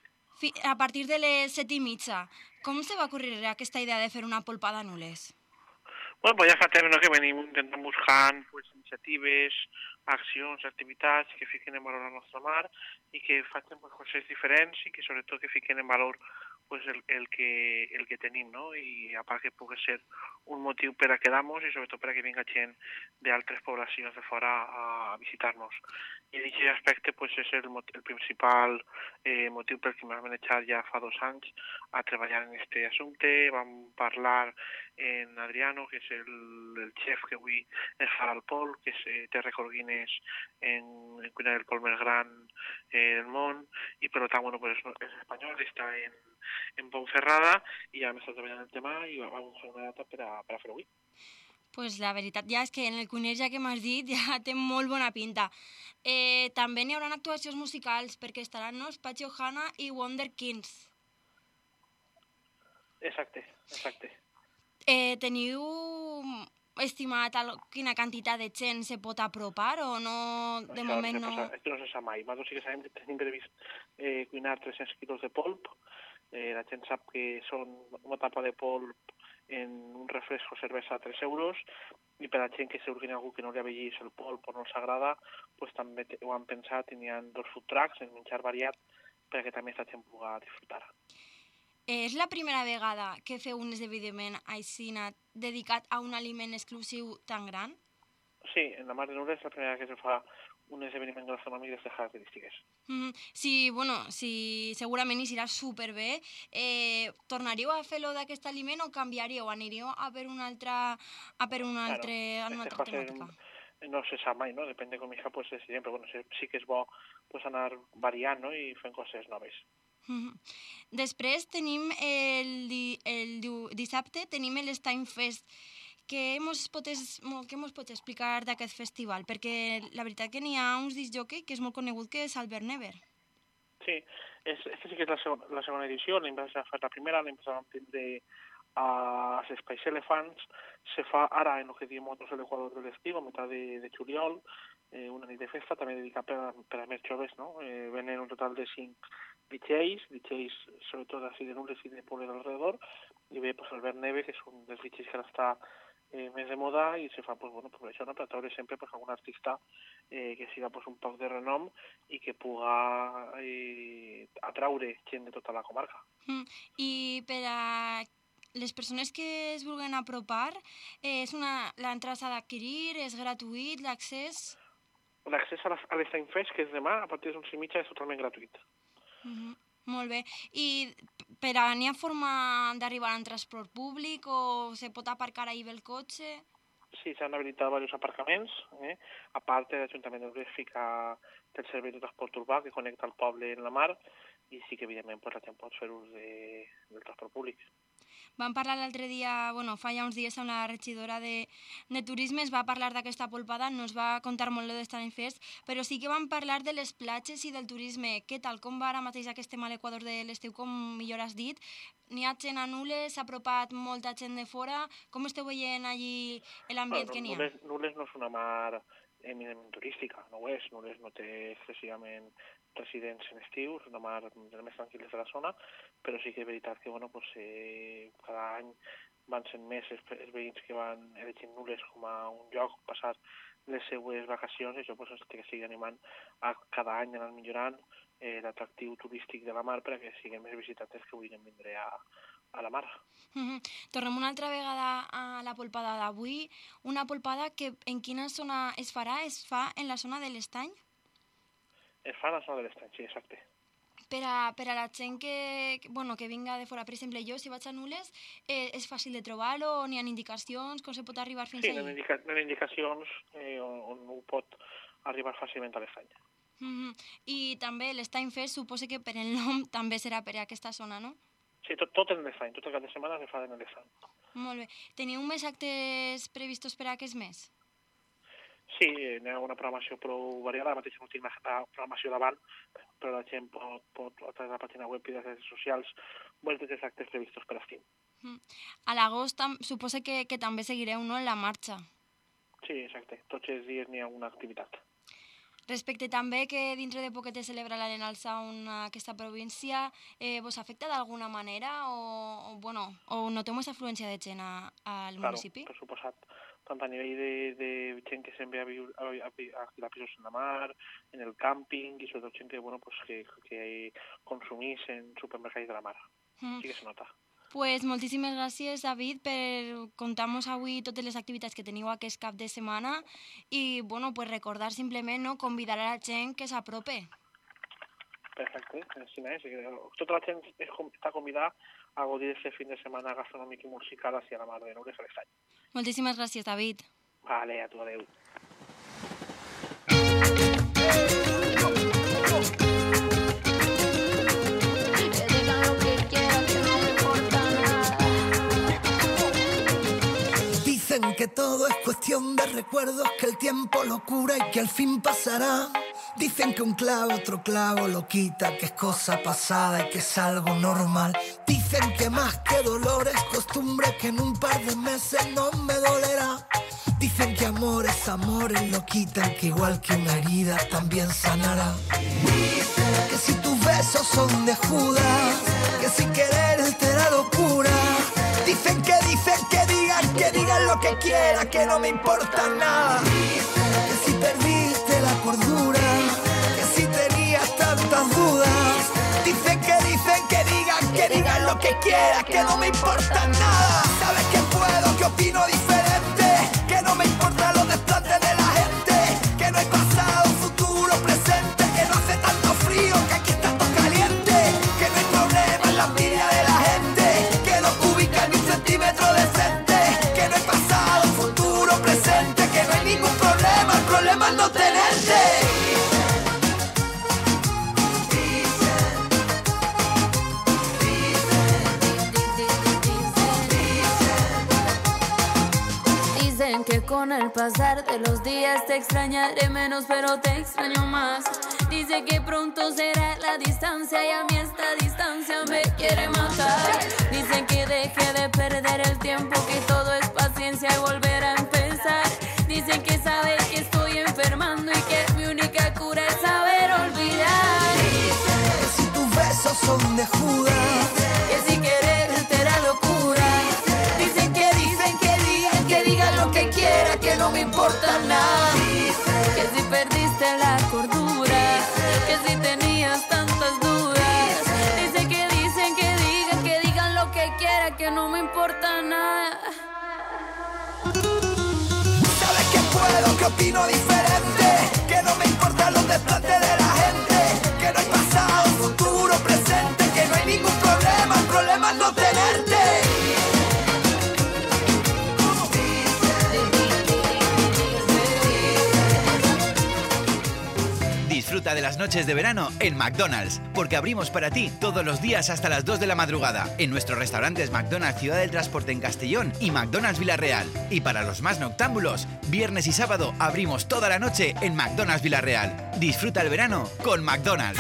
a partir de les set i mitja. Com se va ocorrir aquesta idea de fer una polpada a Nules? Bueno, pues ja fa temps, no?, que venim intentant buscant pues, iniciatives, accions, activitats que fiquen en valor la nostra mar i que facin pues, coses diferents i que sobretot que fiquen en valor pues, el, el, que, el que tenim, no? I a part que pugui ser un motiu per a quedar-nos i sobretot per a que vinga gent d'altres poblacions de fora a visitar-nos. I en aquest aspecte pues, és el, el principal eh, motiu pel que m'hem echar ja fa dos anys a treballar en aquest assumpte. Vam parlar en Adriano, que és el, el xef que avui es farà al Pol, que és, eh, té rècord Guinness en, en cuinar el pol més gran eh, del món, i per tant, bueno, pues, és espanyol, està en, en Ponferrada, i ja hem estat treballant el tema i vam fer una data per a, per a fer avui. Pues la veritat ja és que en el cuiner ja que m'has dit ja té molt bona pinta. Eh, també n'hi haurà actuacions musicals perquè estaran no, Pachi Ohana i Wonder Kings. Exacte, exacte. Eh, teniu estimat quina quantitat de gent se pot apropar o no, de Això, moment no? Passa, no se sap mai. Nosaltres sí que sabem que tenim previst eh, cuinar tres-cents quilos de polp. Eh, la gent sap que són una tapa de polp en un refresco cervesa a tres euros, i per a la gent que segur que hi ha algú que no li ha vegit el polp o no els agrada, pues també ho han pensat i n'hi ha dos food trucks en menjar variat perquè també aquesta gent pugui disfrutar. Eh, és la primera vegada que feu un esdeveniment així dedicat a un aliment exclusiu tan gran? Sí, en la Mar de Nules és la primera que se fa un esdeveniment gastronòmic d'aquestes característiques. Mm, sí, bueno, sí, segurament hi serà superbé. Eh, tornaríeu a fer-lo d'aquest aliment o canviaríeu? Aniríeu a per una altra, a per una Claro, altra, una altra temàtica? No se sap mai, no? Depèn de com hi ha, pues, decidim, però bueno, sí que és bo pues, anar variant, no?, i fent coses noves. Mm-hmm. Després tenim el, di, el di, dissabte tenim el Stein Fest. Què mos pots, què mos pots explicar d'aquest festival? Perquè la veritat que n'hi ha uns discjòquei que és molt conegut, que és Albert Never. Sí, és, és sí que és la segona, la segona edició, l'any passat fa la primera, l'any passat vam tindre a les Spice Elephants, se fa ara en el que diem nosaltres l'Equador de l'estiu, a meitat de, de juliol, eh, una nit de festa, també dedicat per a, per a més joves, no? Eh, venen un total de cinc D Js, D Js sobretot així de Nules i de pobles alrededor, i ve pues, Albert Neve, que és un dels D Js que ara està eh, més de moda, i se fa pues, bueno, pues, això, no? Per treure sempre pues, algun artista eh, que siga pues, un poc de renom i que puga eh, atraure gent de tota la comarca. Mm. I per a les persones que es vulguin apropar, eh, és una, l'entrada s'ha d'adquirir, és gratuït, l'accés? L'accés a l'Stein Fest, que és demà, a partir de les onze i mitja, és totalment gratuït. Mm-hmm. Molt bé. I per a n'hi ha forma d'arribar en transport públic o se pot aparcar ahir el cotxe? Sí, s'han habilitat diversos aparcaments. Eh? A part, l'Ajuntament de Nules fica el servei de transport urbà que connecta el poble en la mar i sí que evidentment pues, la gent pot fer ús de, del transport públic. Vam parlar l'altre dia, bueno, fa ja uns dies amb la regidora de, de Turisme, es va parlar d'aquesta polpada, no es va contar molt de l'Estan Fest, però sí que vam parlar de les platges i del turisme. Què tal, com va ara mateix aquest tema a l'Equador de l'estiu, com millor has dit? N'hi ha gent a Nules, s'ha apropat molta gent de fora, com esteu veient allí l'ambient bueno, que n'hi ha? Nules, Nules no és una mar eminentment turística, no ho és, Nules no té excessivament residents en estiu, és una mar dels més tranquil·les de la zona, però sí que és veritat que bueno, pues, eh, cada any van sent més els, els veïns que van elegint Nules com a un lloc on passar les seues vacacions, i això pues, té que seguir animant a cada any anar millorant eh, l'atractiu turístic de la mar perquè siguin més visitants que vulguin vindre a, a la mar. Mm-hmm. Tornem una altra vegada a la polpada d'avui, una polpada que en quina zona es farà? Es fa en la zona de l'Estany? Es fa a la zona de l'Estany, sí, exacte. Per a, per a la gent que, bueno, que vinga de fora, per exemple, jo, si vaig a Nules, eh, és fàcil de trobar-ho, n'hi ha indicacions, com se pot arribar fins sí, allà? Sí, n'hi ha indica, indicacions eh, on, on ho pot arribar fàcilment a l'Estany. Mm-hmm. I també l'Estany Fest, suposo que per el nom també serà per a aquesta zona, no? Sí, tot, tot en l'Estany, tot el cap de setmana se fa en l'Estany. Molt bé. Teniu més actes previstos per a aquest mes? Sí, hi ha una programació prou variada, ara mateix no tinc la programació davant, però la gent pot, pot a través de la pàgina web i de les redes socials veure tots els actes previstos per l'estiu. Mm. A l'agost suposo que, que també seguireu, no?, en la marxa. Sí, exacte. Tots els dies n'hi ha una activitat. Respecte també que dintre de poquet es celebra l'Arenal Sound a aquesta província, eh, vos afecta d'alguna manera o, o, bueno, o noteu més afluència de gent a, al claro, municipi? Per suposat. Tant a nivell de, de gent que se'n ve a viure a, a, a, a pisos en la mar, en el càmping, i sobretot gent que, bueno, pues, que, que consumís en supermercats de la mar. Mm. Sí que se nota. Pues moltíssimes gràcies, David, per contar-nos avui totes les activitats que teniu aquest cap de setmana i, bueno, pues recordar simplement, no, convidar a la gent que s'aprope. Perfecte, així és. Tota la gent està convidada a gaudir d'aquest fin de setmana gastronòmic i musical hacia la mar de Nules a l'Estany. Moltíssimes gràcies, David. Vale, a tu, adeu. Dicen que todo es cuestión de recuerdos, que el tiempo lo cura y que al fin pasará. Dicen que un clavo otro clavo lo quita, que es cosa pasada y que es algo normal. Dicen que más que dolor es costumbre, que en un par de meses no me dolerá. Dicen que amor es amor, es lo quitan, que igual que una herida también sanará. Dicen que si tus besos son de Judas, que si querer te da locura. Dicen que dicen que digan, que digan lo que quieran, que no me importa nada. Que si perdiste la cordura, que si tenías tantas dudas. Dicen que dicen que digan, que digan lo que quieran, que no me importa nada. Sabes que puedo, que opino diferente, que no me importa los desplantes de la gente, que no hay pasado, futuro, presente, que no hace tanto frío, que aquí está todo caliente, que no hay problema en la envidia de la gente, que no ubica ni un centímetro decente, que no hay pasado, futuro, presente, que no hay ningún problema, el problema es no tenerte. Dicen que con el pasar de los días te extrañaré menos, pero te extraño más. Dice que pronto será la distancia y a mí esta distancia me quiere matar. Dicen que deje de perder el tiempo, que todo es paciencia y volver a empezar. Dicen que sabe que estoy enfermando y que mi única cura es saber olvidar. Dicen que si tus besos son de Judas, que si querer te da locura. Dicen que dicen que digan, que digan lo que quiera, que no me importa nada. Que si perdiste la cordura, que si tenías tantas dudas. Dicen que dicen que digan, que digan lo que quiera, que no me importa nada. sabes que puedo, que opino diferente, que no me importan los desplantes de la gente, que no hay pasado, futuro, presente, que no hay ningún problema, el problema es no tenerte. Disfruta disfruta de las noches de verano en McDonald's, porque abrimos para ti todos los días hasta las dos de la madrugada en nuestros restaurantes McDonald's Ciudad del Transporte en Castellón y McDonald's Villarreal. Y para los más noctámbulos, viernes y sábado abrimos toda la noche en McDonald's Villarreal. Disfruta el verano con McDonald's.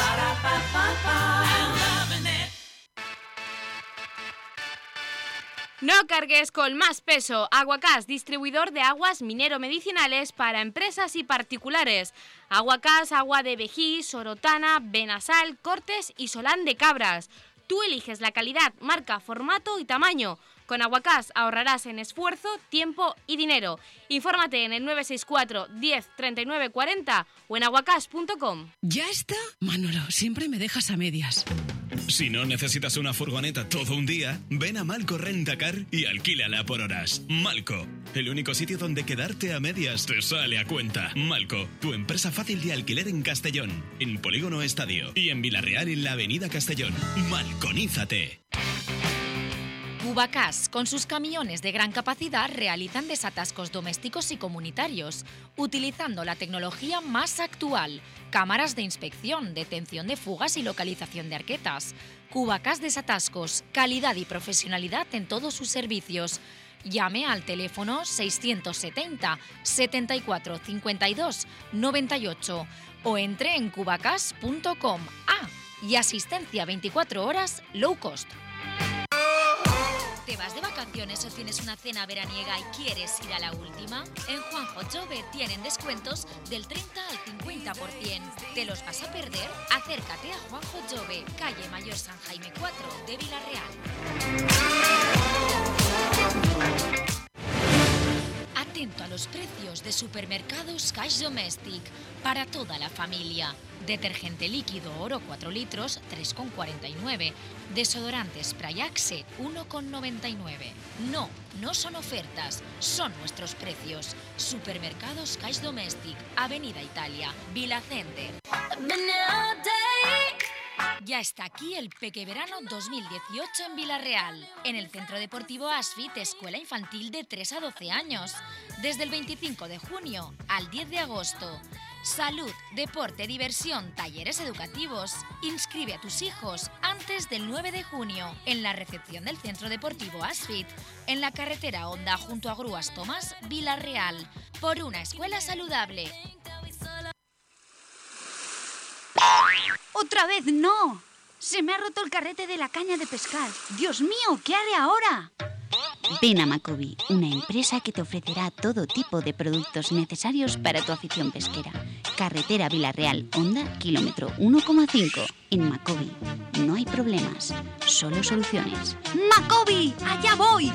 No cargues con más peso. Aguacás, distribuidor de aguas minero-medicinales para empresas y particulares. Aguacás, agua de Vejí, Sorotana, Benasal, Cortes y Solán de Cabras. Tú eliges la calidad, marca, formato y tamaño. Con Aguacás ahorrarás en esfuerzo, tiempo y dinero. Infórmate en el nueve seis cuatro, diez, treinta y nueve, cuarenta o en aguacás punto com. ¿Ya está? Manolo, siempre me dejas a medias. Si no necesitas una furgoneta todo un día, ven a Malco Rentacar y alquílala por horas. Malco, el único sitio donde quedarte a medias te sale a cuenta. Malco, tu empresa fácil de alquiler en Castellón, en Polígono Estadio y en Villarreal en la Avenida Castellón. Malconízate. Cubacás, con sus camiones de gran capacidad, realizan desatascos domésticos y comunitarios, utilizando la tecnología más actual, cámaras de inspección, detención de fugas y localización de arquetas. Cubacás Desatascos, calidad y profesionalidad en todos sus servicios. Llame al teléfono seiscientos setenta, setenta y cuatro, cincuenta y dos, noventa y ocho o entre en cubacás punto com. Ah, y asistencia veinticuatro horas low cost. ¿Te vas de vacaciones o tienes una cena veraniega y quieres ir a la última? En Juanjo Jove tienen descuentos del treinta al cincuenta por ciento. ¿Te los vas a perder? Acércate a Juanjo Jove, calle Mayor San Jaime cuatro de Villarreal. Atento a los precios de supermercados Cash Domestic para toda la familia. Detergente líquido Oro cuatro litros, tres con cuarenta y nueve. Desodorante Spray Axe, uno con noventa y nueve. No, no son ofertas, son nuestros precios. Supermercados Cash Domestic, Avenida Italia, Vila Center. Ya está aquí el Pequeverano dos mil dieciocho en Villarreal, en el Centro Deportivo Asfit, escuela infantil de tres a doce años, desde el veinticinco de junio al diez de agosto. Salud, deporte, diversión, talleres educativos. Inscribe a tus hijos antes del nueve de junio en la recepción del Centro Deportivo Asfit, en la carretera Honda junto a Grúas Tomás, Villarreal, por una escuela saludable. ¡Otra vez no! Se me ha roto el carrete de la caña de pescar. ¡Dios mío! ¿Qué haré ahora? Ven a Macobi, una empresa que te ofrecerá todo tipo de productos necesarios para tu afición pesquera. Carretera Villarreal, Honda, kilómetro uno coma cinco. En Macobi no hay problemas, solo soluciones. ¡Macobi! ¡Allá voy!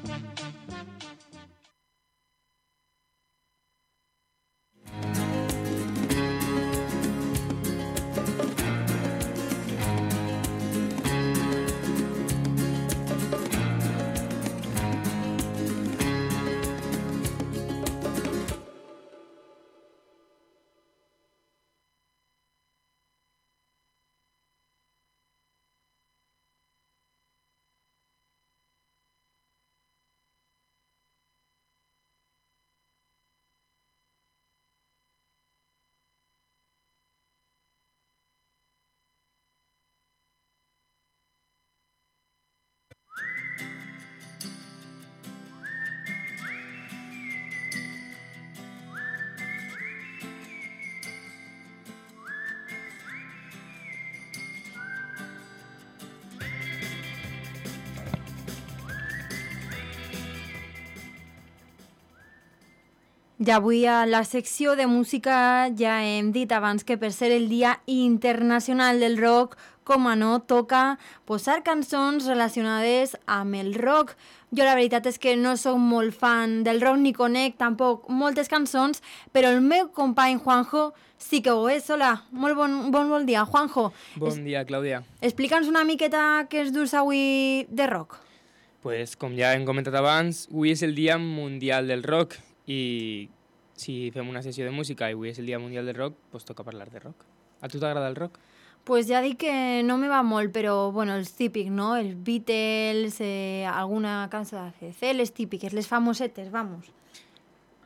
Ja avui a la secció de música ja hem dit abans que per ser el Dia Internacional del Rock, com a no, toca posar cançons relacionades amb el rock. Jo la veritat és que no soc molt fan del rock ni conec tampoc moltes cançons, però el meu company Juanjo sí que ho és. Hola, molt bon, bon, bon dia, Juanjo. Bon es... dia, Clàudia. Explica'ns una miqueta què es dus avui de rock. Pues, com ja hem comentat abans, avui és el Dia Mundial del Rock i si fem una sessió de música i avui és el Dia Mundial del Rock, pues toca parlar de rock. A tu t'agrada el rock? Pues ja dic que no me va molt, però bueno, els típics, no? Els Beatles, eh, alguna cançó de A C D C, les típiques, les famosetes, vamos.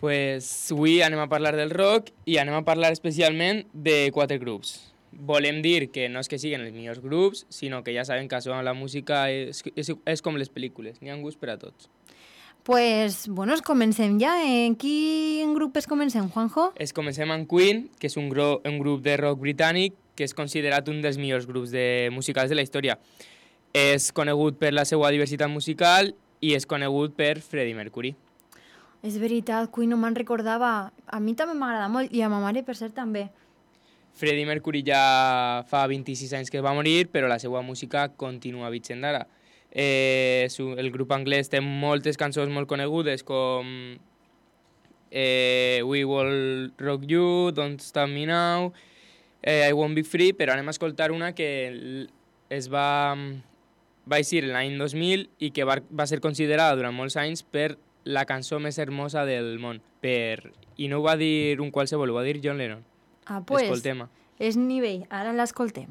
Pues avui anem a parlar del rock i anem a parlar especialment de quatre grups. Volem dir que no és que siguin els millors grups, sinó que ja sabem que això amb la música és, és, és com les pel·lícules, n'hi ha gust per a tots. Pues, bueno, comencem ja. En quin grup es comencem, Juanjo? Es comencem amb Queen, que és un, gro, un grup de rock britànic que és considerat un dels millors grups de musicals de la història. És conegut per la seva diversitat musical i és conegut per Freddie Mercury. És veritat, Queen no me'n recordava. A mi també m'agrada molt, i a ma mare, per cert, també. Freddie Mercury ja fa vint-i-sis anys que va morir, però la seva música continua vigent d'ara. Eh, el grup anglès té moltes cançons molt conegudes, com eh, We Will Rock You, Don't Stop Me Now, eh, I Won't Be Free, però anem a escoltar una que es va, va eixir l'any dos mil i que va, va ser considerada durant molts anys per la cançó més hermosa del món. Per... I no ho va dir un qualsevol, ho va dir John Lennon. Ah, pues, escoltem-la. És nivell, ara l'escoltem.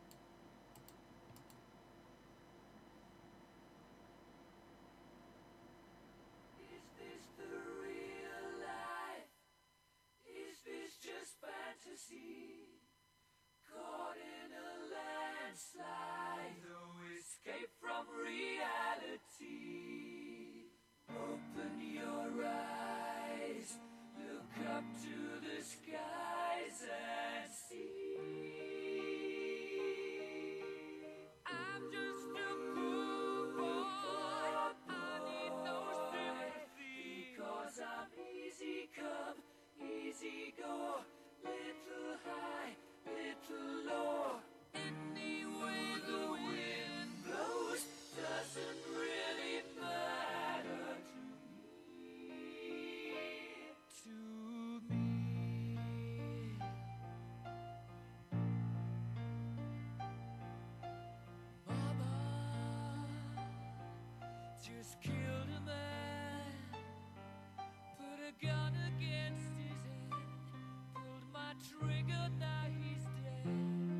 Just killed a man, put a gun against his head, pulled my trigger, now he's dead.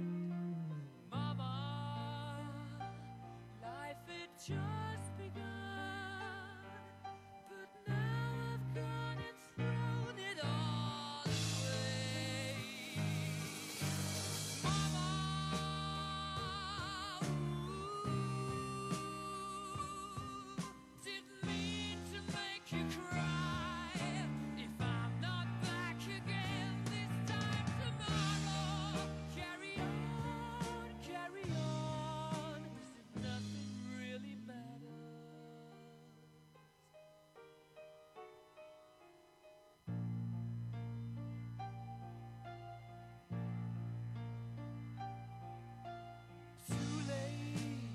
Mama, life had just begun, but now I've gone and thrown it all away. Mama, didn't mean to make you cry. If I'm not back again this time tomorrow, carry on, carry on, as if nothing really matters. Too late,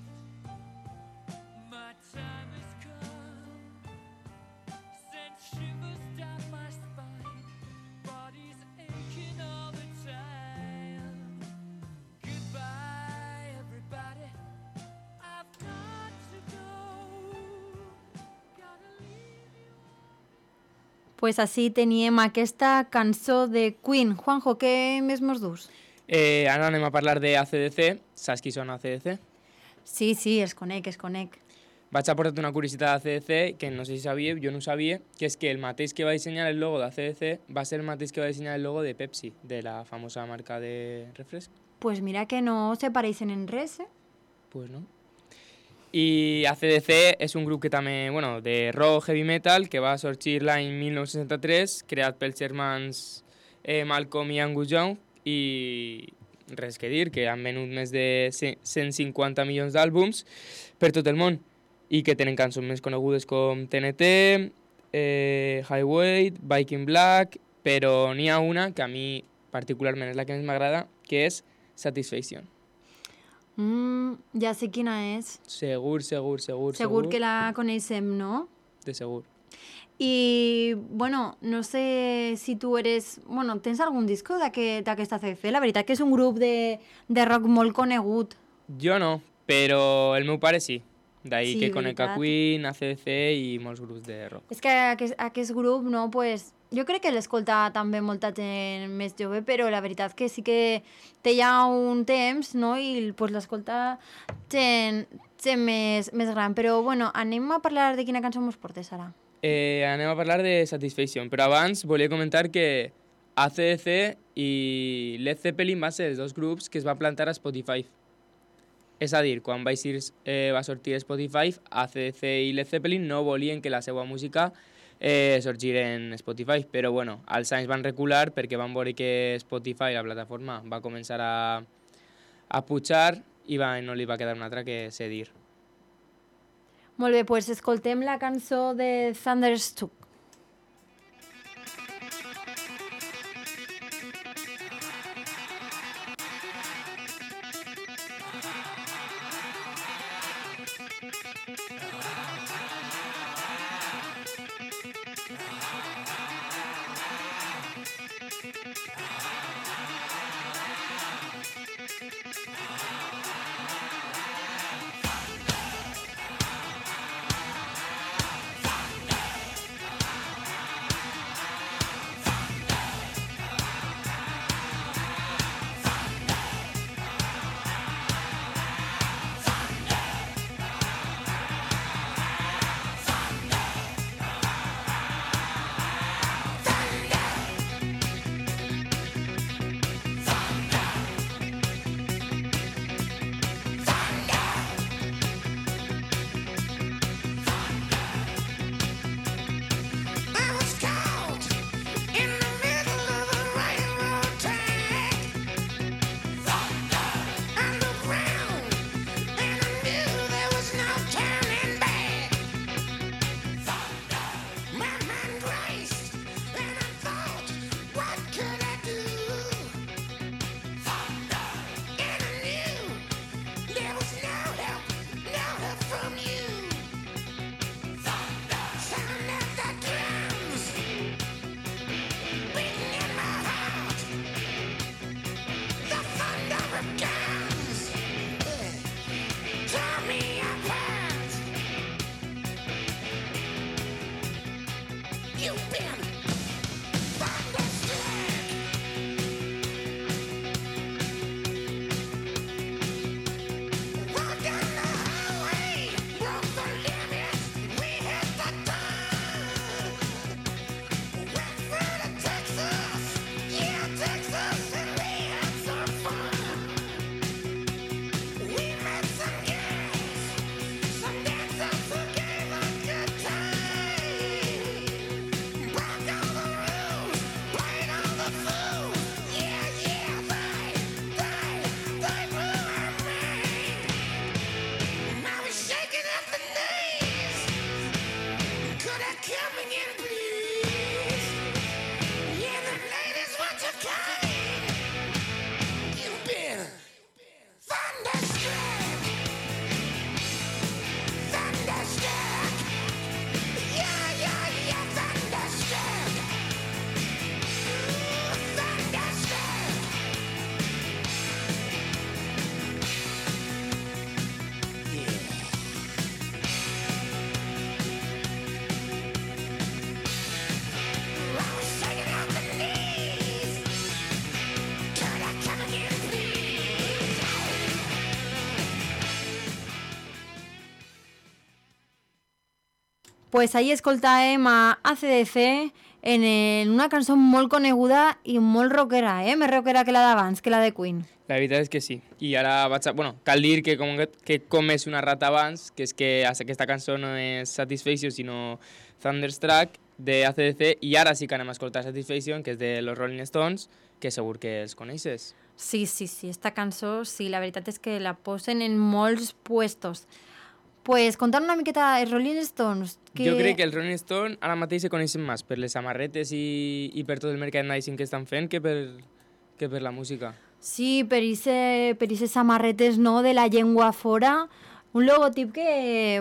my time has come. Sent shivers down my spine, body's aching all the time. Goodbye, everybody, I've got to go. Gotta leave you. Pues així teníem aquesta cançó de Queen. Juanjo, què més mos dus? Eh, ara anem a parlar de A C D C. Saps qui són A C D C? Sí, sí, es conec, es conec. Vaig a portar una curiositat d'A C D C que no sé si sabíeu, jo no ho sabia, que és que el mateix que va dissenyar el logo d'A C D C va ser el mateix que va dissenyar el logo de Pepsi, de la famosa marca de refresc. Pues mira que no se pareixen en res, eh? Pues no. I A C D C és un grup que també, bueno, de rock heavy metal que va sorgir l'any mil nou-cents seixanta-tres, creat pels germans eh, Malcolm i Angus Young, i res que dir, que han venut més de cent cinquanta milions d'àlbums per tot el món i que tenen cançons més conegudes com T N T, eh, Highway, Viking Black, però n'hi ha una que a mi particularment és la que més m'agrada, que és Satisfaction. Mm, ja sé quina és. Segur, segur, segur, segur. Segur que la coneixem, no? De segur. I, bueno, no sé si tu eres... Bueno, tens algun disco d'aquesta C D C? La veritat que és un grup de, de rock molt conegut. Jo no, però el meu pare sí. D'ahir Sí, que conec a veritat. Queen, A C D C i molts grups de rock. És que aquest, aquest grup, no, pues, jo crec que l'escolta també molta gent més jove, però la veritat que sí que té ja un temps, no?, i pues, l'escolta gent, gent més, més gran. Però, bueno, anem a parlar de quina cançó mos portes ara. Eh, anem a parlar de Satisfaction, però abans volia comentar que A C D C i Led Zeppelin van ser els dos grups que es van plantar a Spotify. És a dir, quan va, eixir, eh, va sortir Spotify, A C D C i Led Zeppelin no volien que la seva música eh, sorgir en Spotify, però bueno, als anys van recular perquè van veure que Spotify, la plataforma, va començar a, a pujar i va, no li va quedar una altra que cedir. Molt bé, doncs escoltem la cançó de Thunderstruck. Pues ahí escoltàvem a A C D C en, en una cançó molt coneguda i molt rockera, eh? Més rockera que la d'abans, que la de Queen. La veritat és que sí. I ara vaig a... Bueno, cal dir que com, que com és una rata abans, que és que aquesta cançó no és Satisfaction, sinó Thunderstruck, de A C D C, i ara sí que anem a escoltar Satisfaction, que és de los Rolling Stones, que segur que els coneixes. Sí, sí, sí, esta cançó, sí, la veritat és que la posen en molts puestos. Pues contar una miqueta els Rolling Stones. Que... Jo crec que els Rolling Stones ara mateix se coneixen més per les samarretes i, i per tot el merchandising que estan fent que per, que per la música. Sí, per ese, per ese samarretes, no?, de la llengua fora. Un logotip que,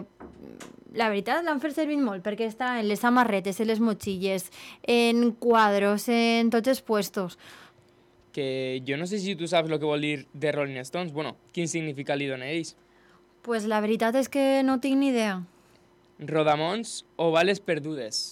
la veritat, l'han fet servir molt, perquè està en les samarretes, en les motxilles, en quadros, en tots els puestos. Que jo no sé si tu saps el que vol dir de Rolling Stones. Bueno, quin significat li dona a ells? Pues la veritat és que no tinc ni idea. Rodamons o bales perdudes.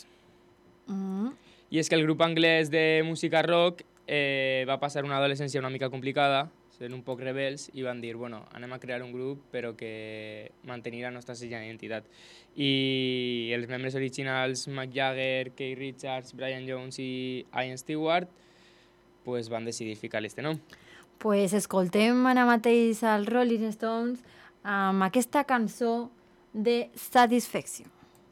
Mm. I és que el grup anglès de música rock eh, va passar una adolescència una mica complicada, sent un poc rebels, i van dir, bueno, anem a crear un grup però que mantenir la nostra sella d'identitat. I els membres originals, Mick Jagger, Keith Richards, Brian Jones i Ian Stewart, pues van decidir ficar-li este nom. Pues escoltem ara mateix als Rolling Stones amb aquesta cançó de Satisfaction.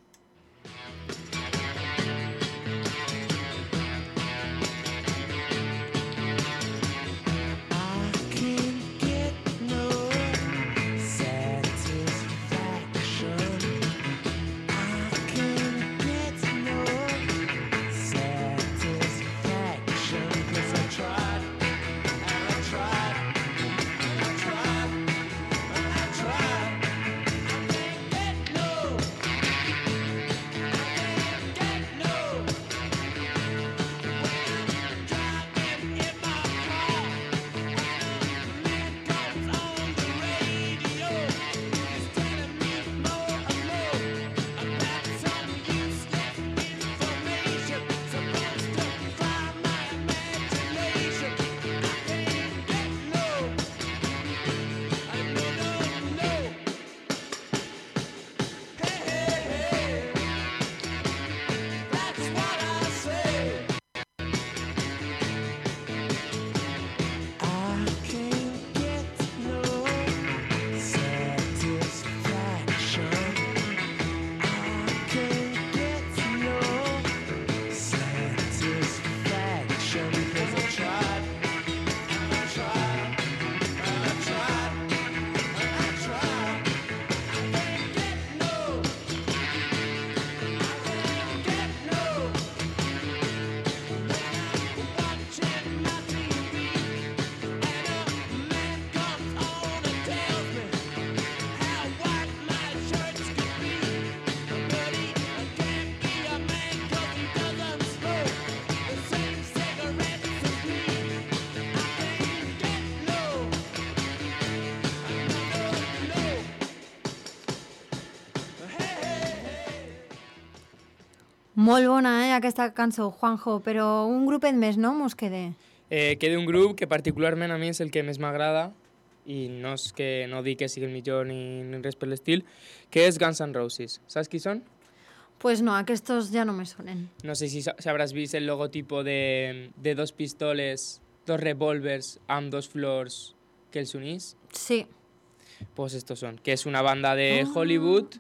Molt bona, eh, aquesta cançó, Juanjo, però un grupet més, no, mos quede? Eh, queda un grup que particularment a mi és el que més m'agrada, i no és que no dic que sigui el millor ni, ni res per l'estil, que és Guns N' Roses. Saps qui són? Pues no, aquestos ja no me sonen. No sé si, si habràs vist el logotipo de, de dos pistoles, dos revòlvers amb dos flors que els unís. Sí. Pues estos són, que és una banda de Hollywood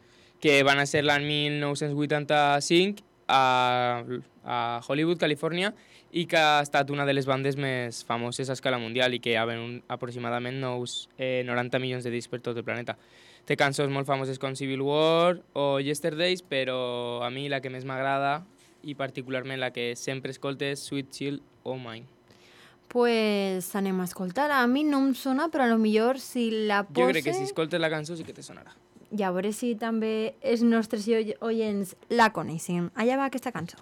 que van a ser l'any mil nou-cents vuitanta-cinc a, a Hollywood, Califòrnia, i que ha estat una de les bandes més famoses a escala mundial i que ha venut aproximadament nous, eh, noranta milions de discs per tot el planeta. Té cançons molt famoses com Civil War o Yesterdays, però a mi la que més m'agrada i particularment la que sempre escolto és Sweet Child O' Mine. Pues anem a escoltar. A mi no em sona, però a lo millor si la pose... Jo crec que si escoltes la cançó sí que te sonarà. I a veure si també els nostres oients la coneixen. Allà va aquesta cançó.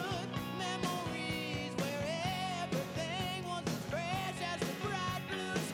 Memories where everything was as fresh as the bright blue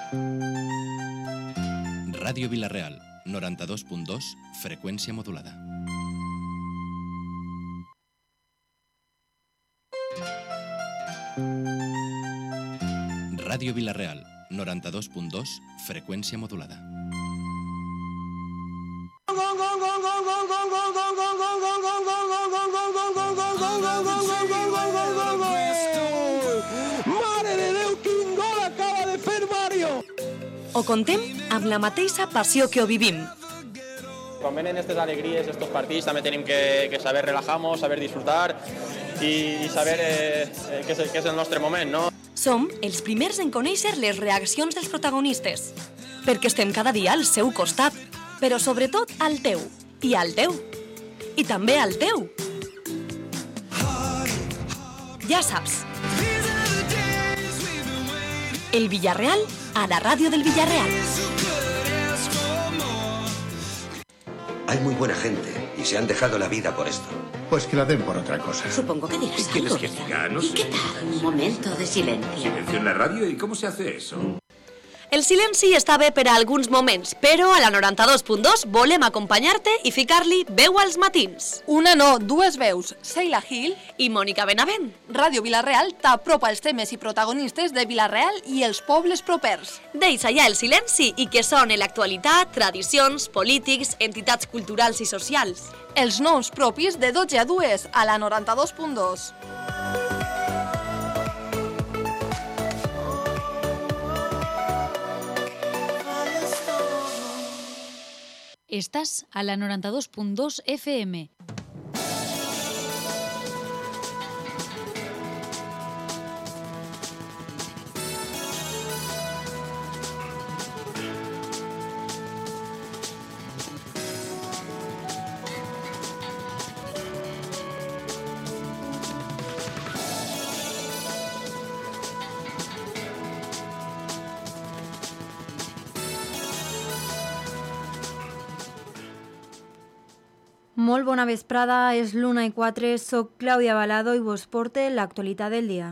Ràdio Vila-real, noranta-dos punt dos, freqüència modulada. Ràdio Vila-real, noranta-dos punt dos, freqüència modulada. Mare de Déu, quin gol acaba de fer Mario! Ho contem amb la mateixa passió que ho vivim. Quan venen estas alegrías, estos partits, també tenim que, que saber relajar-nos, saber disfrutar i, i saber eh, què, és, què és el nostre moment, no? Som els primers en conèixer les reaccions dels protagonistes, perquè estem cada dia al seu costat, però sobretot al teu, i al teu, i també al teu. Ja saps. El Villarreal a la ràdio del Villarreal. Hay muy buena gente y se han dejado la vida por esto. Pues que la den por otra cosa. Supongo que dirás ¿Qué quieres algo. que diga? No ¿Y sé. qué tal? Un momento de silencio. ¿Silencio en la radio? ¿Y cómo se hace eso? El silenci està bé per a alguns moments, però a la noranta-dos punt dos volem acompanyar-te i ficar-li veu als matins. Una no, dues veus, Sheila Hill i Mònica Benavent. Ràdio Vila-real t'apropa els temes i protagonistes de Vila-real i els pobles propers. Deixa ja el silenci i que soni l'actualitat, tradicions, polítics, entitats culturals i socials. Els noms propis de dotze a dues a la noranta-dos punt dos. Estàs a la noranta-dos punt dos F M. Molt bona vesprada, és l'una i quatre, soc Clàudia Balado i vos porte l'actualitat del dia.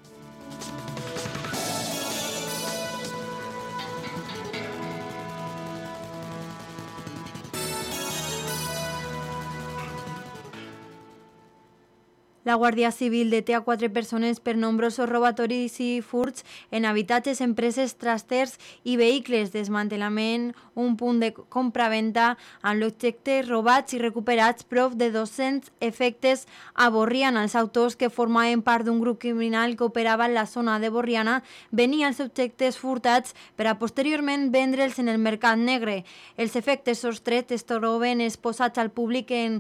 La Guàrdia Civil deté a quatre persones per nombrosos robatoris i furts en habitatges, empreses, trasters i vehicles, desmantelament, un punt de compra-venda amb l'objectes robats i recuperats, prop de dos-cents efectes a Borriana. Els autors, que formaven part d'un grup criminal que operava en la zona de Borriana, venien els objectes furtats per a posteriorment vendre'ls en el mercat negre. Els efectes sostrets es troben exposats al públic en